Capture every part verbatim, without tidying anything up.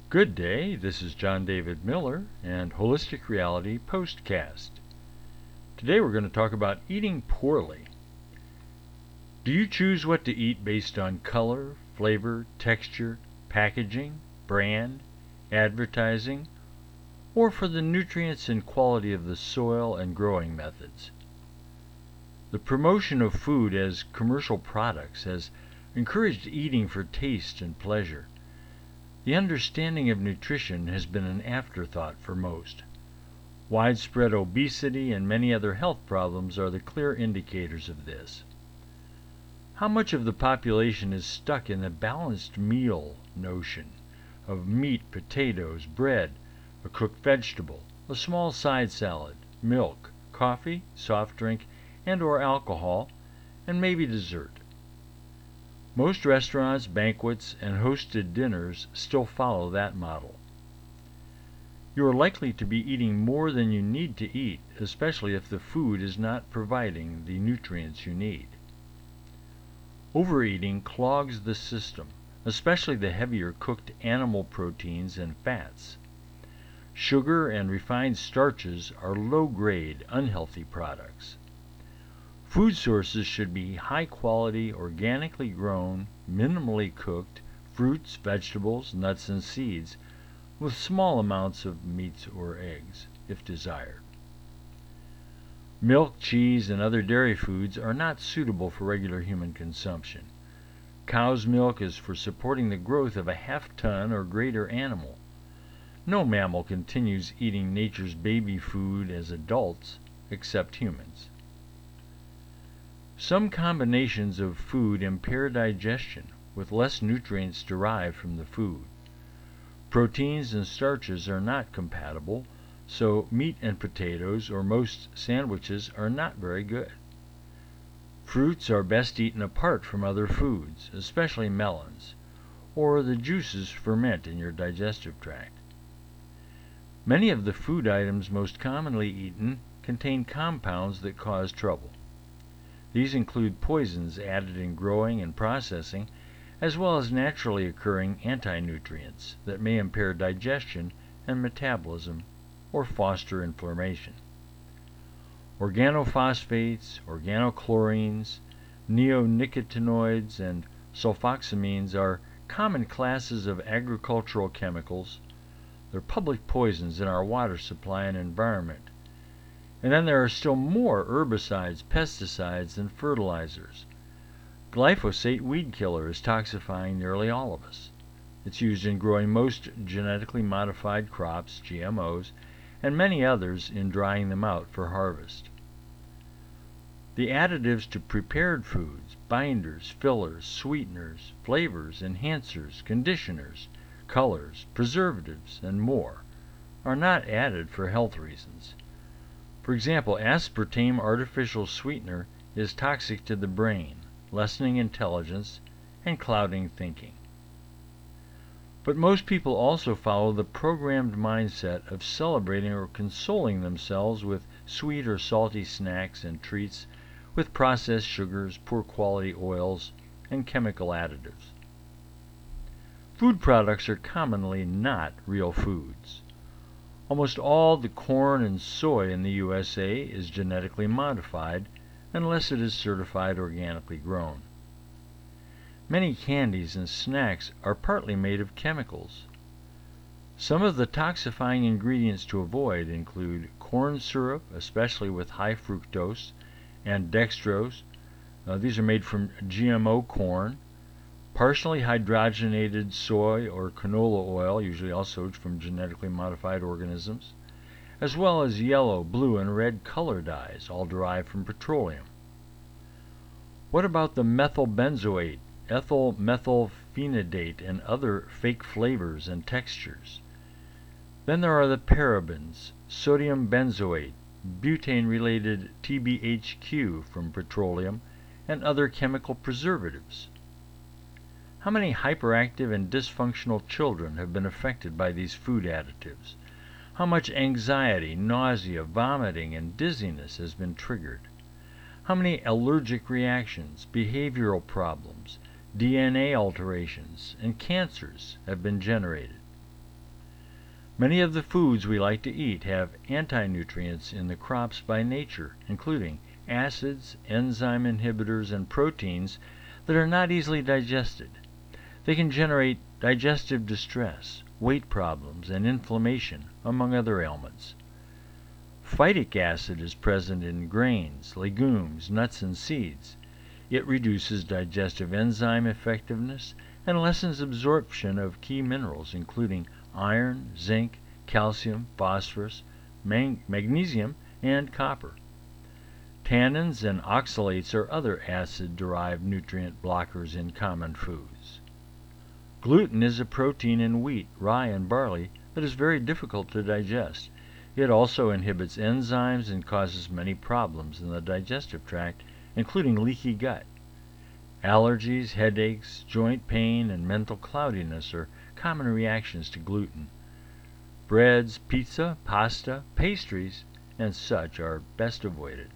Good day, this is John David Miller and Holistic Reality Postcast. Today we're going to talk about eating poorly. Do you choose what to eat based on color, flavor, texture, packaging, brand, advertising, or for the nutrients and quality of the soil and growing methods? The promotion of food as commercial products has encouraged eating for taste and pleasure. The understanding of nutrition has been an afterthought for most. Widespread obesity and many other health problems are the clear indicators of this. How much of the population is stuck in the balanced meal notion of meat, potatoes, bread, a cooked vegetable, a small side salad, milk, coffee, soft drink, and or alcohol, and maybe dessert? Most restaurants, banquets, and hosted dinners still follow that model. You are likely to be eating more than you need to eat, especially if the food is not providing the nutrients you need. Overeating clogs the system, especially the heavier cooked animal proteins and fats. Sugar and refined starches are low-grade, unhealthy products. Food sources should be high-quality, organically grown, minimally cooked fruits, vegetables, nuts, and seeds, with small amounts of meats or eggs, if desired. Milk, cheese, and other dairy foods are not suitable for regular human consumption. Cow's milk is for supporting the growth of a half-ton or greater animal. No mammal continues eating nature's baby food as adults, except humans. Some combinations of food impair digestion, with less nutrients derived from the food. Proteins and starches are not compatible, so meat and potatoes or most sandwiches are not very good. Fruits are best eaten apart from other foods, especially melons, or the juices ferment in your digestive tract. Many of the food items most commonly eaten contain compounds that cause trouble. These include poisons added in growing and processing, as well as naturally occurring anti-nutrients that may impair digestion and metabolism or foster inflammation. Organophosphates, organochlorines, neonicotinoids, and sulfoxamines are common classes of agricultural chemicals. They're public poisons in our water supply and environment. And then there are still more herbicides, pesticides, and fertilizers. Glyphosate weed killer is toxifying nearly all of us. It's used in growing most genetically modified crops, G M Os, and many others in drying them out for harvest. The additives to prepared foods, binders, fillers, sweeteners, flavors, enhancers, conditioners, colors, preservatives, and more, are not added for health reasons. For example, aspartame artificial sweetener is toxic to the brain, lessening intelligence and clouding thinking. But most people also follow the programmed mindset of celebrating or consoling themselves with sweet or salty snacks and treats with processed sugars, poor quality oils, and chemical additives. Food products are commonly not real foods. Almost all the corn and soy in the U S A is genetically modified unless it is certified organically grown. Many candies and snacks are partly made of chemicals. Some of the toxifying ingredients to avoid include corn syrup, especially with high fructose, and dextrose. Uh, these are made from G M O corn. Partially hydrogenated soy or canola oil, usually also from genetically modified organisms, as well as yellow, blue, and red color dyes, all derived from petroleum. What about the methylbenzoate, ethyl methylphenidate, and other fake flavors and textures? Then there are the parabens, sodium benzoate, butane-related T B H Q from petroleum, and other chemical preservatives. How many hyperactive and dysfunctional children have been affected by these food additives? How much anxiety, nausea, vomiting, and dizziness has been triggered? How many allergic reactions, behavioral problems, D N A alterations, and cancers have been generated? Many of the foods we like to eat have anti-nutrients in the crops by nature, including acids, enzyme inhibitors, and proteins that are not easily digested. They can generate digestive distress, weight problems, and inflammation, among other ailments. Phytic acid is present in grains, legumes, nuts, and seeds. It reduces digestive enzyme effectiveness and lessens absorption of key minerals, including iron, zinc, calcium, phosphorus, mag- magnesium, and copper. Tannins and oxalates are other acid-derived nutrient blockers in common foods. Gluten is a protein in wheat, rye, and barley that is very difficult to digest. It also inhibits enzymes and causes many problems in the digestive tract, including leaky gut. Allergies, headaches, joint pain, and mental cloudiness are common reactions to gluten. Breads, pizza, pasta, pastries, and such are best avoided.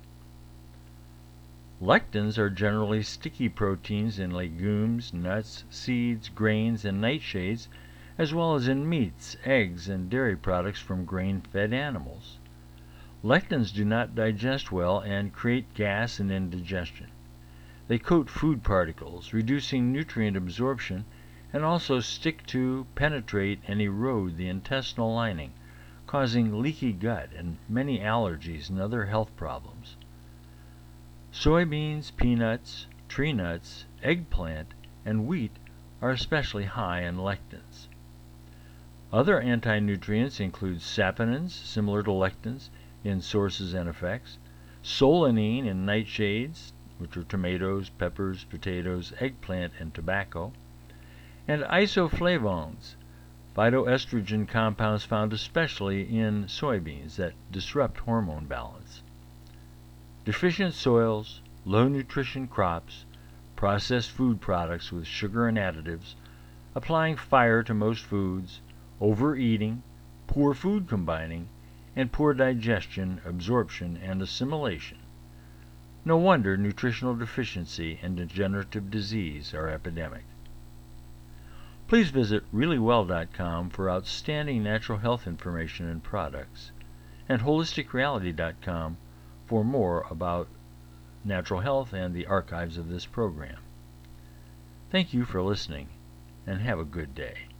Lectins are generally sticky proteins in legumes, nuts, seeds, grains, and nightshades, as well as in meats, eggs, and dairy products from grain-fed animals. Lectins do not digest well and create gas and indigestion. They coat food particles, reducing nutrient absorption, and also stick to, penetrate, and erode the intestinal lining, causing leaky gut and many allergies and other health problems. Soybeans, peanuts, tree nuts, eggplant, and wheat are especially high in lectins. Other anti-nutrients include saponins, similar to lectins in sources and effects, solanine in nightshades, which are tomatoes, peppers, potatoes, eggplant, and tobacco, and isoflavones, phytoestrogen compounds found especially in soybeans that disrupt hormone balance. Deficient soils, low nutrition crops, processed food products with sugar and additives, applying fire to most foods, overeating, poor food combining, and poor digestion, absorption, and assimilation. No wonder nutritional deficiency and degenerative disease are epidemic. Please visit really well dot com for outstanding natural health information and products, and holistic reality dot com for more about natural health and the archives of this program. Thank you for listening, and have a good day.